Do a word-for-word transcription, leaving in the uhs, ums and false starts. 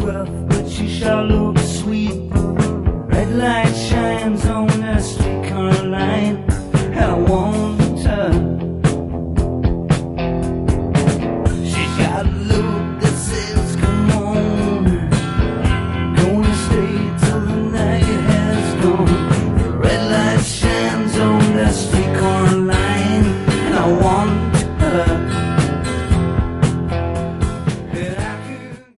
rough, but she shall look sweet. Red light shines on the streetcar line, and I want her. She got a look that says, come on, gonna stay till the night has gone. The red light shines on the streetcar